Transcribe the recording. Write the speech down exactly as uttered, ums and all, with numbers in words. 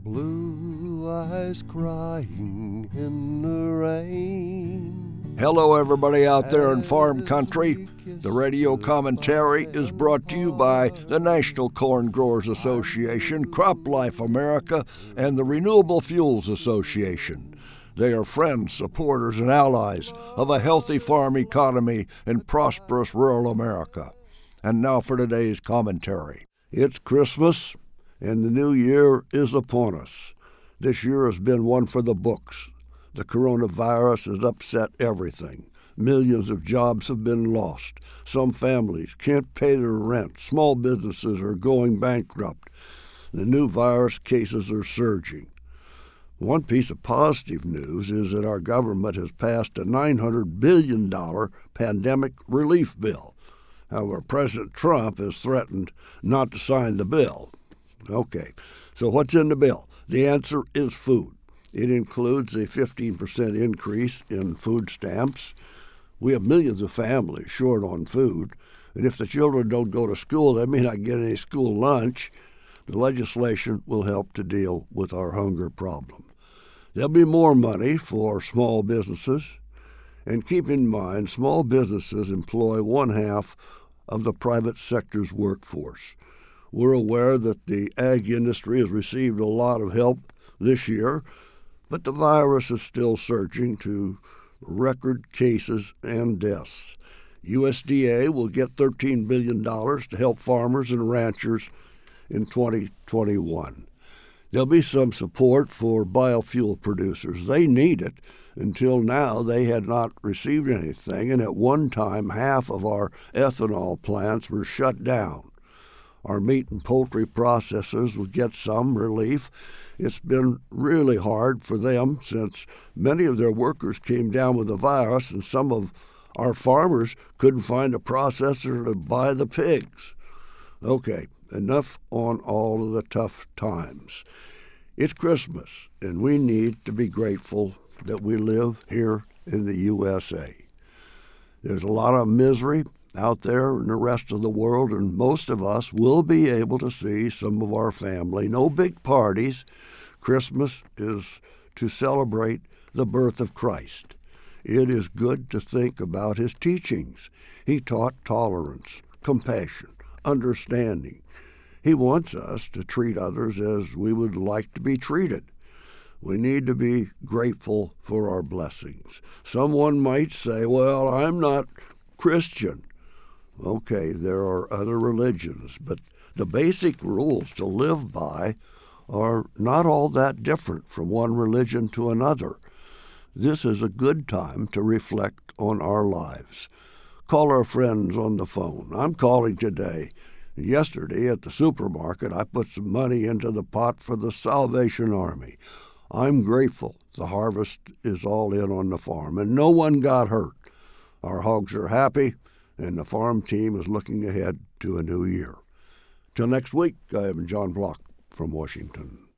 Blue eyes crying in the rain. Hello, everybody out there in farm country. The radio commentary is brought to you by the National Corn Growers Association, Crop Life America, and the Renewable Fuels Association. They are friends, supporters, and allies of a healthy farm economy in prosperous rural America. And now for today's commentary. It's Christmas, and the new year is upon us. This year has been one for the books. The coronavirus has upset everything. Millions of jobs have been lost. Some families can't pay their rent. Small businesses are going bankrupt. The new virus cases are surging. One piece of positive news is that our government has passed a nine hundred billion dollars pandemic relief bill. However, President Trump has threatened not to sign the bill. Okay, so what's in the bill? The answer is food. It includes a fifteen percent increase in food stamps. We have millions of families short on food, and if the children don't go to school, they may not get any school lunch. The legislation will help to deal with our hunger problem. There'll be more money for small businesses, and keep in mind, small businesses employ one half of the private sector's workforce. We're aware that the ag industry has received a lot of help this year, but the virus is still surging to record cases and deaths. U S D A will get thirteen billion dollars to help farmers and ranchers in twenty twenty-one. There'll be some support for biofuel producers. They need it. Until now, they had not received anything, and at one time, half of our ethanol plants were shut down. Our meat and poultry processors will get some relief. It's been really hard for them since many of their workers came down with the virus, and some of our farmers couldn't find a processor to buy the pigs. Okay, enough on all of the tough times. It's Christmas, and we need to be grateful that we live here in the U S A. There's a lot of misery out there in the rest of the world, and most of us will be able to see some of our family. No big parties. Christmas is to celebrate the birth of Christ. It is good to think about his teachings. He taught tolerance, compassion, understanding. He wants us to treat others as we would like to be treated. We need to be grateful for our blessings. Someone might say, well, I'm not Christian. Okay, there are other religions, but the basic rules to live by are not all that different from one religion to another. This is a good time to reflect on our lives. Call our friends on the phone. I'm calling today. Yesterday at the supermarket, I put some money into the pot for the Salvation Army. I'm grateful the harvest is all in on the farm, and no one got hurt. Our hogs are happy, and the farm team is looking ahead to a new year. Till next week, I am John Block from Washington.